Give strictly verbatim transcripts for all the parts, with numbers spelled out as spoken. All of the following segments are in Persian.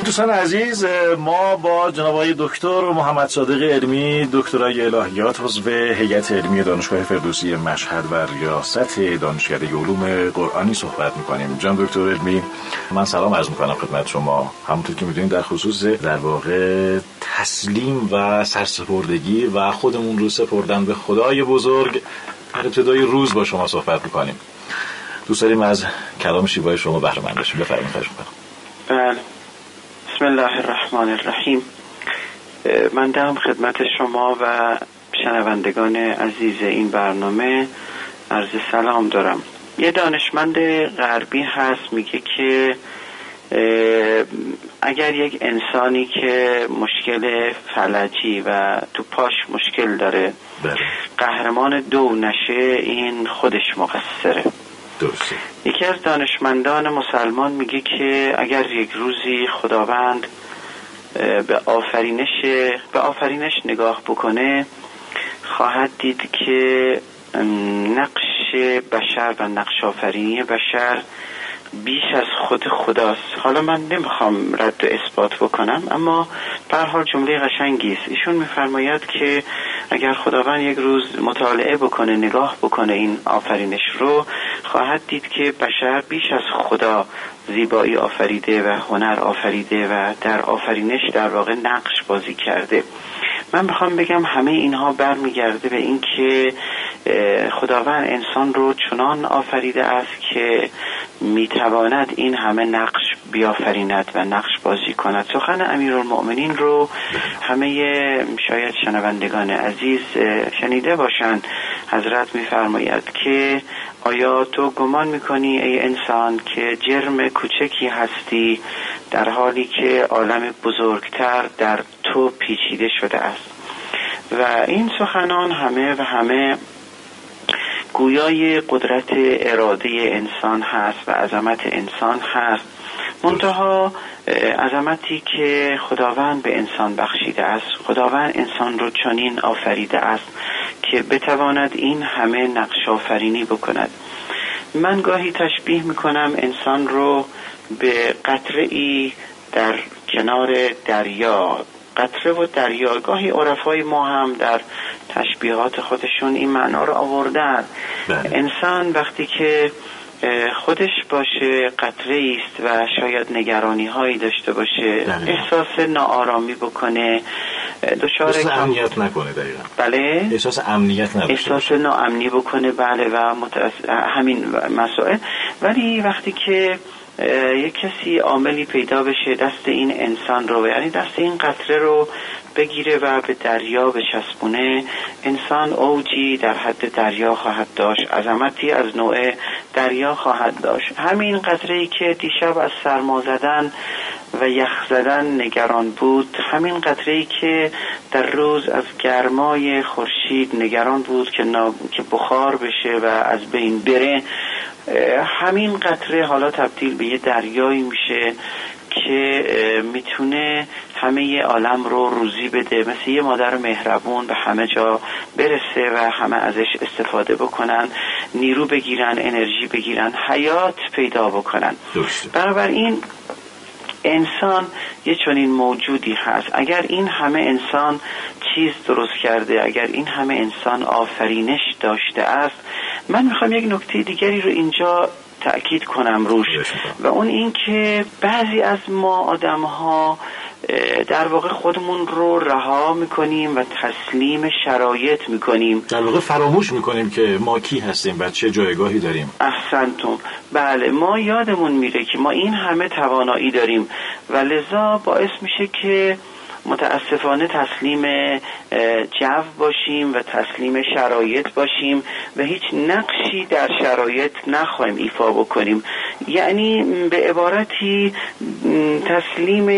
دوستان عزیز، ما با جناب آقای دکتر محمد صادق علمی، دکترای الهیات، عضو هیئت علمی دانشگاه فردوسی مشهد و ریاست دانشکده علوم قرآنی صحبت می‌کنیم. جناب دکتر علمی، من سلام عرض می‌کنم خدمت شما. همونطور که می‌دونید در خصوص در واقع تسلیم و سرسپردگی و خودمون رو سپردن به خدای بزرگ در ابتدای روز با شما صحبت می‌کنیم. دوست داریم از کلام شیوای شما بهره مند بشیم. بفرمایید. خواهش می‌کنم. بله. بسم الله الرحمن الرحیم. من دارم خدمت شما و شنوندگان عزیز این برنامه عرض سلام دارم. یه دانشمند غربی هست میگه که اگر یک انسانی که مشکل فلجی و تو پاش مشکل داره قهرمان دو نشه، این خودش مقصره. درسته. یکی از دانشمندان مسلمان میگه که اگر یک روزی خداوند به آفرینش به آفرینش نگاه بکنه، خواهد دید که نقش بشر و نقش آفرینی بشر بیش از خود خداست. حالا من نمیخوام رد و اثبات بکنم، اما به هر حال جمله قشنگی است. ایشون میفرماید که اگر خداوند یک روز مطالعه بکنه، نگاه بکنه این آفرینش رو، خواهد دید که بشر بیش از خدا زیبایی آفریده و هنر آفریده و در آفرینش در واقع نقش بازی کرده. من میخوام بگم همه اینها برمیگرده به این که خداوند انسان رو چنان آفریده است که میتواند این همه نقش بیافریند و نقش بازی کند. سخن امیرالمؤمنین رو همه شاید شنوندگان عزیز شنیده باشند. حضرت میفرماید که آیا تو گمان میکنی ای انسان که جرم کوچکی هستی در حالی که عالم بزرگتر در تو پیچیده شده است؟ و این سخنان همه و همه گویای قدرت اراده انسان هست و عظمت انسان هست. منتها عظمتی که خداوند به انسان بخشیده است، خداوند انسان رو چنین آفریده است که بتواند این همه نقش آفرینی بکند. من گاهی تشبیه میکنم انسان رو به قطره‌ای در کنار دریا. قطره و دریا، گاهی عرفای ما هم در تشبیهات خودشون این معنا رو آوردن. انسان وقتی که خودش باشه قطره است و شاید نگرانی هایی داشته باشه، احساس ناآرامی بکنه، دچار احساس امنیت نکنه. دقیقاً. بله. احساس امنیت نداشته احساس ناامنی بکنه. بله. و متأس... همین مسائل. ولی وقتی که یک کسی عاملی پیدا بشه دست این انسان رو، یعنی دست این قطره رو بگیره و به دریا بچسبونه، انسان اوجی در حد دریا خواهد داشت، عظمتی از نوع دریا خواهد داشت. همین قطره‌ای که دیشب از سرما زدن و یخ زدن نگران بود، همین قطره‌ای که در روز از گرمای خورشید نگران بود که, نا... که بخار بشه و از بین بره، همین قطره حالا تبدیل به یه دریایی میشه که میتونه همه عالم رو روزی بده، مثل یه مادر مهربون به همه جا برسه و همه ازش استفاده بکنن، نیرو بگیرن، انرژی بگیرن، حیات پیدا بکنن. بنابراین انسان یه چنین موجودی هست. اگر این همه انسان چیز درست کرده، اگر این همه انسان آفرینش داشته است، من میخوام یک نکته دیگری رو اینجا تأکید کنم روش، و اون این که بعضی از ما آدم ها در واقع خودمون رو رها میکنیم و تسلیم شرایط میکنیم، در واقع فراموش میکنیم که ما کی هستیم و چه جایگاهی داریم. احسنتم. بله، ما یادمون میره که ما این همه توانایی داریم و لذا باعث میشه که متاسفانه تسلیم جو باشیم و تسلیم شرایط باشیم و هیچ نقشی در شرایط نخواهیم ایفا بکنیم. یعنی به عبارتی تسلیم،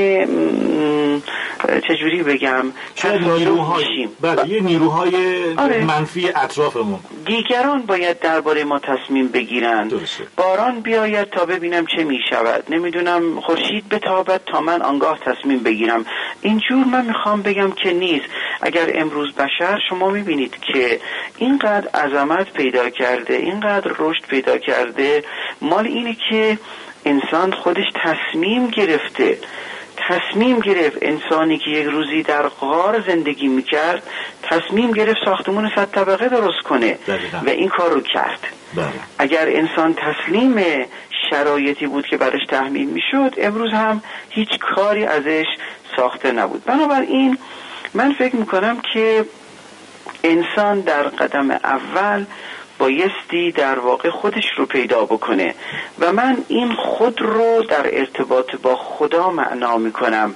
چجوری بگم، شاید نیروهای بله یه نیروهای آره. منفی اطرافمون، دیگران باید درباره ما تصمیم بگیرن. درسته. باران بیاید تا ببینم چه می شود، نمیدونم خورشید بتابد تا من آنگاه تصمیم بگیرم. اینجور من میخوام بگم که نیست. اگر امروز بشر شما میبینید که اینقدر عظمت پیدا کرده، اینقدر رشد پیدا کرده، مال اینه که انسان خودش تصمیم گرفته تصمیم گرفت انسانی که یک روزی در غار زندگی میکرد تصمیم گرفت ساختمون صد طبقه درست کنه دقیقا. و این کار رو کرد. بله. اگر انسان تسلیم شرایطی بود که برش تحمیل میشد امروز هم هیچ کاری ازش ساخته نبود. بنابراین من فکر میکنم که انسان در قدم اول بایستی در واقع خودش رو پیدا بکنه و من این خود رو در ارتباط با خدا معنا میکنم،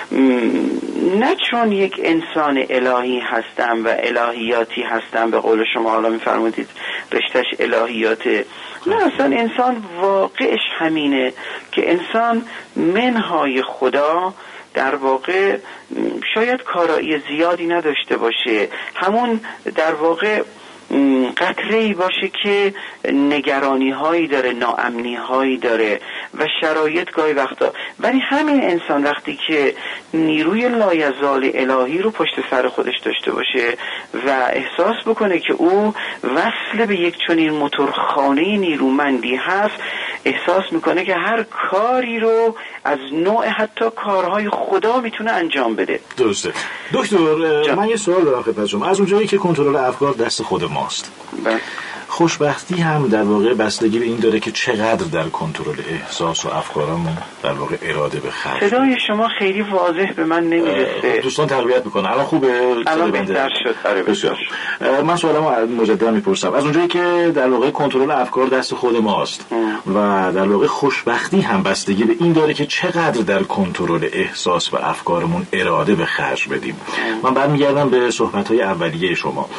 نه چون یک انسان الهی هستم و الهیاتی هستم به قول شما حالا میفرمودید رشتهش الهیاته، نه اصلا انسان واقعش همینه که انسان منهای خدا در واقع شاید کارایی زیادی نداشته باشه، همون در واقع قطره‌ای باشه که نگرانی هایی داره، ناامنی هایی داره و شرایط گاهی وقتا، ولی همین انسان وقتی که نیروی لایزال الهی رو پشت سر خودش داشته باشه و احساس بکنه که او وصل به یک چنین موتورخانه نیرومندی هست، احساس میکنه که هر کاری رو از نوع حتی کارهای خدا میتونه انجام بده. درسته. دکتر من یه سوال دارم خدمت شما. از اونجایی که کنترل افکار دست خود ماست، بله. خوشبختی هم در واقع بستگی به این داره که چقدر در کنترل احساس و افکارمون در واقع اراده به خرج. صدای شما خیلی واضح به من نمیرسه. دوستان تقویت میکنن. الان خوبه؟ الان بهتر شد. آره بسیار. من سوالمو مجددا میپرسم. از اونجایی که در واقع کنترل افکار دست خود ماست ام. و در واقع خوشبختی هم بستگی به این داره که چقدر در کنترل احساس و افکارمون اراده به خرج بدیم. ام. من برمیگردم به صحبت‌های اولیه شما.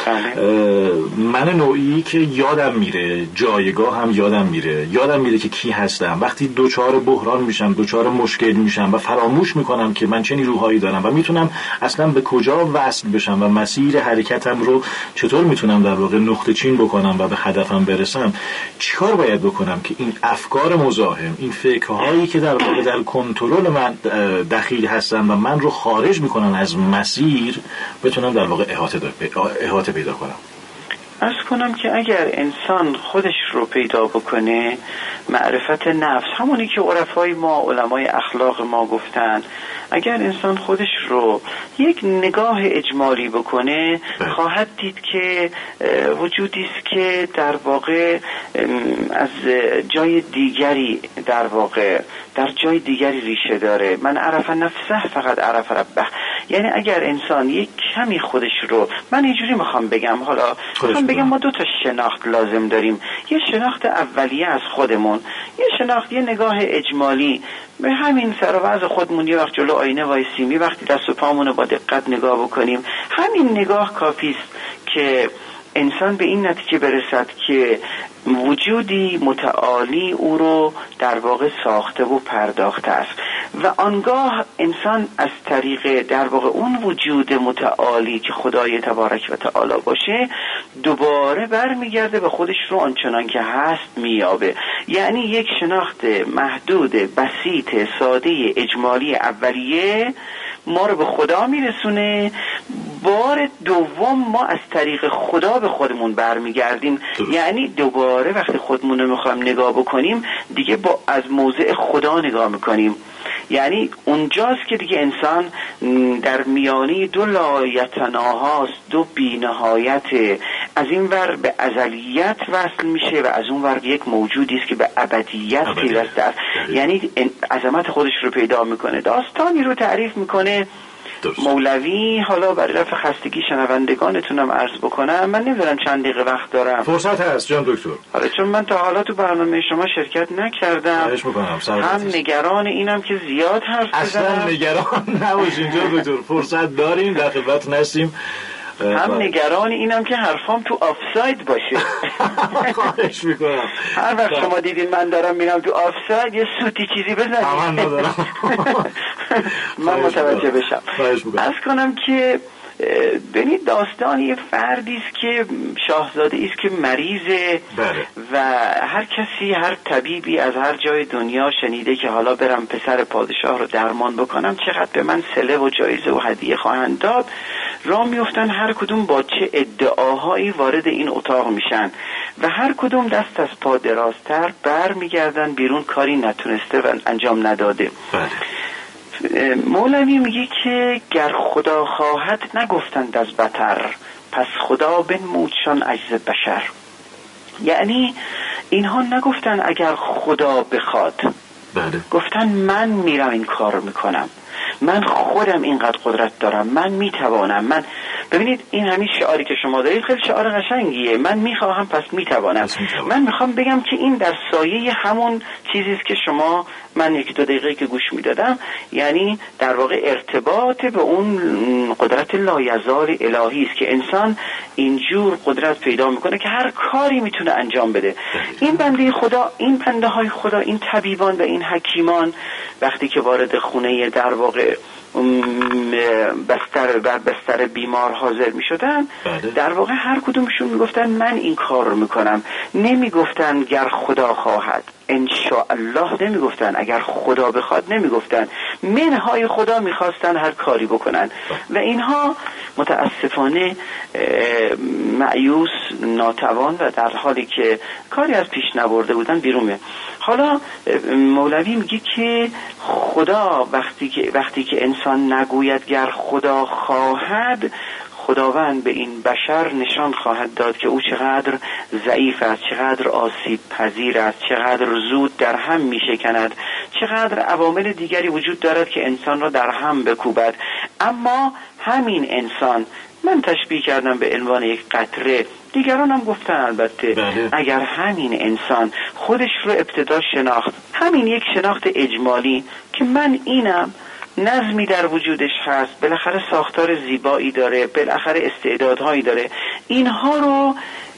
من نوعی که یادم میره، جایگاه هم یادم میره، یادم میره که کی هستم. وقتی دوچار بحران میشم، دوچار مشکل میشم و فراموش میکنم که من چه نیروهایی دارم و میتونم اصلا به کجا وصل بشم و مسیر حرکتم رو چطور میتونم در واقع نقطه چین بکنم و به هدفم برسم، چیکار باید بکنم که این افکار مزاحم، این فکرهایی که در واقع در کنترل من دخیل هستن و من رو خارج میکنن از مسیر، بتونم در واقع احاطه احاطه پیدا کنم. عرض کنم که اگر انسان خودش رو پیدا بکنه، معرفت نفس، همونی که عرفای ما، علمای اخلاق ما گفتن، اگر انسان خودش رو یک نگاه اجمالی بکنه خواهد دید که وجودی است که در واقع از جای دیگری در واقع در جای دیگری ریشه داره. من عرف نفسه فقط عرف ربه. یعنی اگر انسان یک کمی خودش رو، من اینجوری میخوام بگم، حالا میخوام بگم ما دو تا شناخت لازم داریم. یه شناخت اولیه از خودمون، یه شناخت، یه نگاه اجمالی به همین سر و وضع خودمون. یه وقت جلو آینه وایسیمی، وقتی دست و پامونو با دقت نگاه بکنیم، همین نگاه کافیست که انسان به این نتیجه برسد که وجودی متعالی او رو در واقع ساخته و پرداخته است و آنگاه انسان از طریق در واقع اون وجود متعالی که خدای تبارک و تعالی باشه دوباره برمیگرده به خودش رو آنچنان که هست میابه. یعنی یک شناخت محدود، بسیط، ساده، اجمالی اولیه ما رو به خدا میرسونه. بار دوم ما از طریق خدا به خودمون برمیگردیم. یعنی دوباره وقتی خودمون رو میخوایم نگاه بکنیم دیگه با از موضع خدا نگاه میکنیم. یعنی اونجاست که دیگه انسان در میانی دو لایتناهاست، دو بی‌نهایت، از این ور به ازلیت وصل میشه و از اون ور یک موجودی است که به ابدیت پیوسته است. یعنی عظمت خودش رو پیدا میکنه. داستانی رو تعریف میکنه درست. مولوی، حالا برای رفع خستگی شنوندگانتونم عرض بکنم، من نمیدونم چند دقیقه وقت دارم. فرصت هست جان دکتر. حالا چون من تا حالا تو برنامه شما شرکت نکردم، خواهش میکنم. هم نگران اینم که زیاد حرف بزنم. اصلا نگران نباشین جان دکتر، فرصت داریم، در خدمت هستیم. هم نگران اینم که حرفام تو آفساید باشه. خواهش میکنم. هر وقت شما دیدین من دارم میرم تو آفساید یه سوتی چیزی بزنید من ندارم. من متوجه بشم. عرض کنم که ببینید داستان یه فردی است که شاهزاده است که مریضه و هر کسی، هر طبیبی از هر جای دنیا شنیده که حالا برم پسر پادشاه رو درمان بکنم چقدر به من صله و جایزه و هدیه خواهند داد. راه میفتن هر کدوم با چه ادعاهایی وارد این اتاق میشن و هر کدوم دست از پا درازتر بر میگردن بیرون، کاری نتونسته و انجام نداده. بله. مولوی میگه که گر خدا خواهد نگفتند از بتر، پس خدا بنمودشان عجز بشر. یعنی اینها نگفتن اگر خدا بخواد، بله. گفتن من میرم این کار رو میکنم، من خودم اینقدر قدرت دارم، من میتوانم. من ببینید این همین شعاری که شما دارید خیلی شعار قشنگیه، من میخواهم پس میتوانم. من میخوام بگم که این در سایه همون چیزی است که شما من یک دو دقیقه که گوش میدادم، یعنی در واقع ارتباط به اون قدرت لایزال الهی است که انسان اینجور قدرت پیدا میکنه که هر کاری میتونه انجام بده. این بنده خدا، این بنده های خدا، این طبیبان و این حکیمان وقتی که وارد خونه در واقع بستر بر بستر بیمار حاضر می شدن، در واقع هر کدومشون می گفتن من این کار رو می کنم. نمی گفتن گر خدا خواهد، انشاءالله نمی گفتن، اگر خدا بخواد نمی گفتن، منهای خدا می خواستن هر کاری بکنن. و اینها متاسفانه مایوس، ناتوان و در حالی که کاری از پیش نبرده بودن بیرون میاد. حالا مولوی میگه که خدا وقتی که وقتی که انسان نگوید گر خدا خواهد، خداوند به این بشر نشان خواهد داد که او چقدر ضعیف است، چقدر آسیب پذیر است، چقدر زود در هم میشکند، چقدر عوامل دیگری وجود دارد که انسان را در هم بکوبد. اما همین انسان، من تشبیه کردم به عنوان یک قطره، دیگران هم گفتن البته، بله. اگر همین انسان خودش رو ابتدا شناخت، همین یک شناخت اجمالی که من اینم، نظمی در وجودش هست، بالاخره ساختار زیبایی داره، بالاخره استعدادهایی داره، اینها رو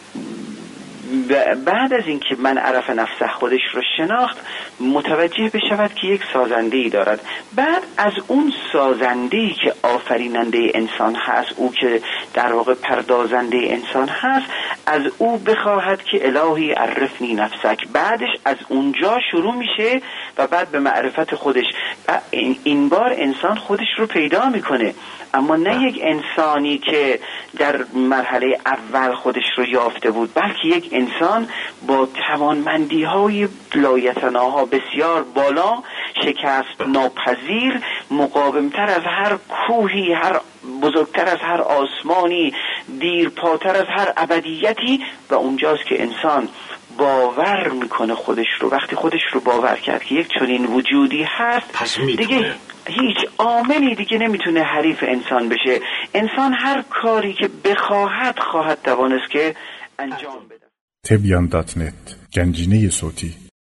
بعد از اینکه من عرف نفسه خودش رو شناخت، متوجه بشود که یک سازنده‌ای دارد. بعد از اون سازنده‌ای که آفریننده انسان هست، او که در واقع پردازنده انسان هست، از او بخواهد که الهی عرفنی نفسک. بعدش از اونجا شروع میشه و بعد به معرفت خودش. این بار انسان خودش رو پیدا میکنه، اما نه یک انسانی که در مرحله اول خودش رو یافته بود، بلکه یک انسان با توانمندی‌های لایتناها بسیار بالا، شکست ناپذیر، مقاومتر از هر کوهی، هر بزرگتر از هر آسمانی، دیرپاتر از هر ابدیتی. و اونجاست که انسان باور میکنه خودش رو. وقتی خودش رو باور کرد که یک چنین وجودی هست، دیگه هیچ عاملی دیگه نمیتونه حریف انسان بشه. انسان هر کاری که بخواهد خواهد توانست که انجام بده. تبیان دات نت، گنجینه صوتی.